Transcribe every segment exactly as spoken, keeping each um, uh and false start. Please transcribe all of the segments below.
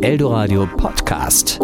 Eldoradio Podcast.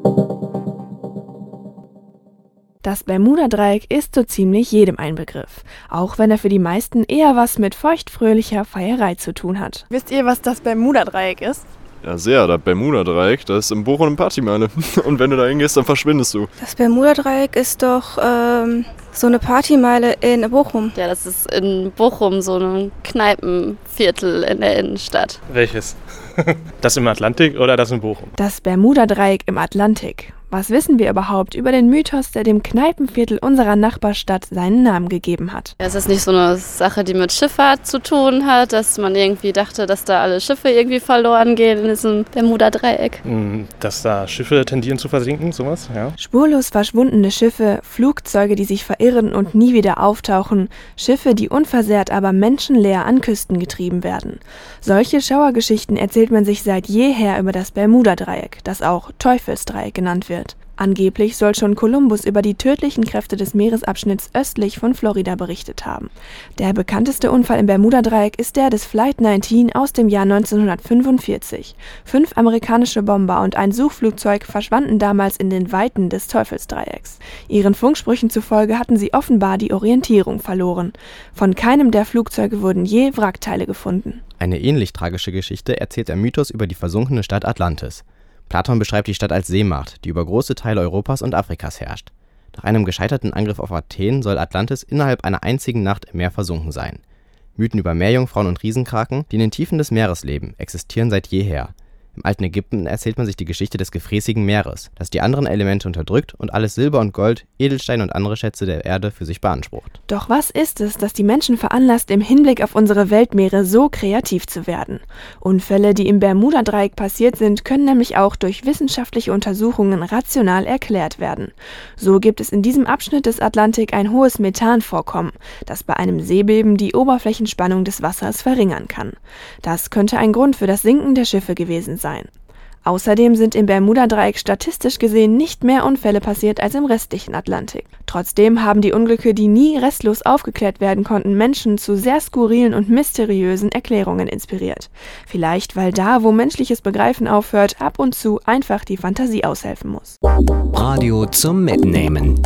Das Bermuda-Dreieck ist so ziemlich jedem ein Begriff, auch wenn er für die meisten eher was mit feuchtfröhlicher Feierei zu tun hat. Wisst ihr, was das Bermuda-Dreieck ist? Ja, sehr. Das Bermuda-Dreieck, das ist in Bochum eine Partymeile. Und wenn du da hingehst, dann verschwindest du. Das Bermuda-Dreieck ist doch ähm, so eine Partymeile in Bochum. Ja, das ist in Bochum so ein Kneipenviertel in der Innenstadt. Welches? Das im Atlantik oder das in Bochum? Das Bermuda-Dreieck im Atlantik. Was wissen wir überhaupt über den Mythos, der dem Kneipenviertel unserer Nachbarstadt seinen Namen gegeben hat? Ja, es ist nicht so eine Sache, die mit Schifffahrt zu tun hat, dass man irgendwie dachte, dass da alle Schiffe irgendwie verloren gehen in diesem Bermuda-Dreieck. Dass da Schiffe tendieren zu versinken, sowas, ja. Spurlos verschwundene Schiffe, Flugzeuge, die sich verirren und nie wieder auftauchen, Schiffe, die unversehrt, aber menschenleer an Küsten getrieben werden. Solche Schauergeschichten erzählt man sich seit jeher über das Bermuda-Dreieck, das auch Teufelsdreieck genannt wird. Angeblich soll schon Kolumbus über die tödlichen Kräfte des Meeresabschnitts östlich von Florida berichtet haben. Der bekannteste Unfall im Bermuda-Dreieck ist der des Flight neunzehn aus dem Jahr neunzehnhundertfünfundvierzig. Fünf amerikanische Bomber und ein Suchflugzeug verschwanden damals in den Weiten des Teufelsdreiecks. Ihren Funksprüchen zufolge hatten sie offenbar die Orientierung verloren. Von keinem der Flugzeuge wurden je Wrackteile gefunden. Eine ähnlich tragische Geschichte erzählt der Mythos über die versunkene Stadt Atlantis. Platon beschreibt die Stadt als Seemacht, die über große Teile Europas und Afrikas herrscht. Nach einem gescheiterten Angriff auf Athen soll Atlantis innerhalb einer einzigen Nacht im Meer versunken sein. Mythen über Meerjungfrauen und Riesenkraken, die in den Tiefen des Meeres leben, existieren seit jeher. Im alten Ägypten erzählt man sich die Geschichte des gefräßigen Meeres, das die anderen Elemente unterdrückt und alles Silber und Gold, Edelsteine und andere Schätze der Erde für sich beansprucht. Doch was ist es, das die Menschen veranlasst, im Hinblick auf unsere Weltmeere so kreativ zu werden? Unfälle, die im Bermuda-Dreieck passiert sind, können nämlich auch durch wissenschaftliche Untersuchungen rational erklärt werden. So gibt es in diesem Abschnitt des Atlantik ein hohes Methanvorkommen, das bei einem Seebeben die Oberflächenspannung des Wassers verringern kann. Das könnte ein Grund für das Sinken der Schiffe gewesen sein. Außerdem sind im Bermuda-Dreieck statistisch gesehen nicht mehr Unfälle passiert als im restlichen Atlantik. Trotzdem haben die Unglücke, die nie restlos aufgeklärt werden konnten, Menschen zu sehr skurrilen und mysteriösen Erklärungen inspiriert. Vielleicht, weil da, wo menschliches Begreifen aufhört, ab und zu einfach die Fantasie aushelfen muss. Radio zum Mitnehmen.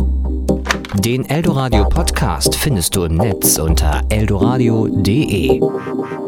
Den Eldoradio Podcast findest du im Netz unter eldoradio punkt de.